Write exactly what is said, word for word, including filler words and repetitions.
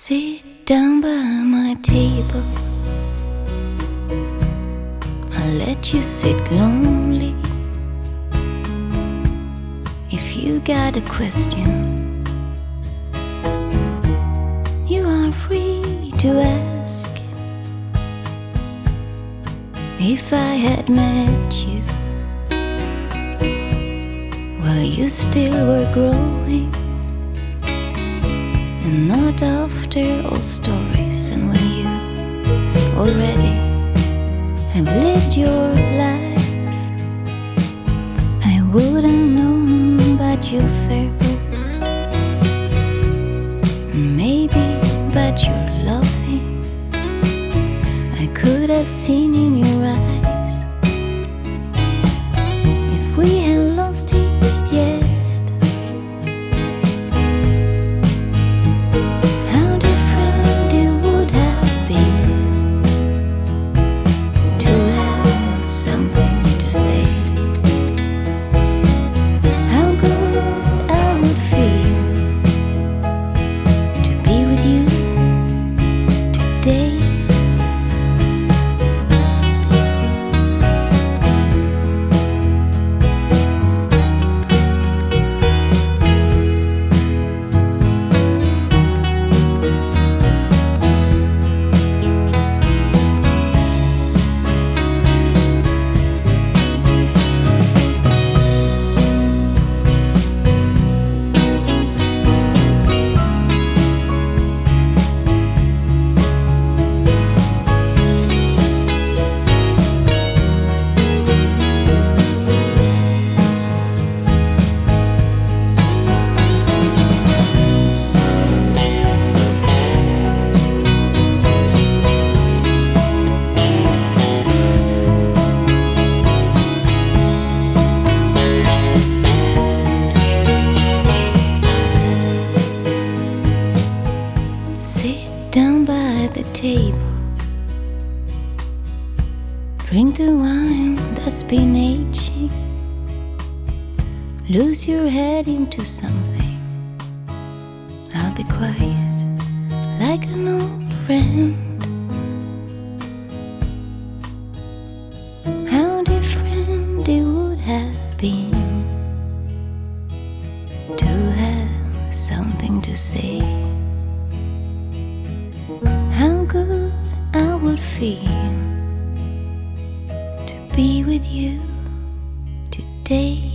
Sit down by my table. I'll let you sit lonely. If you got a question, you are free to ask. If I had met you while you still were growing, and not after old stories, and when you already have lived your life, I wouldn't know about your fears, and maybe about your loving. I could have seen in your eyes if we had lost it yet. Down by the table, drink the wine that's been aging. Lose your head into something. I'll be quiet like an old friend. How different it would have been to have something to say. How good I would feel to be with you today.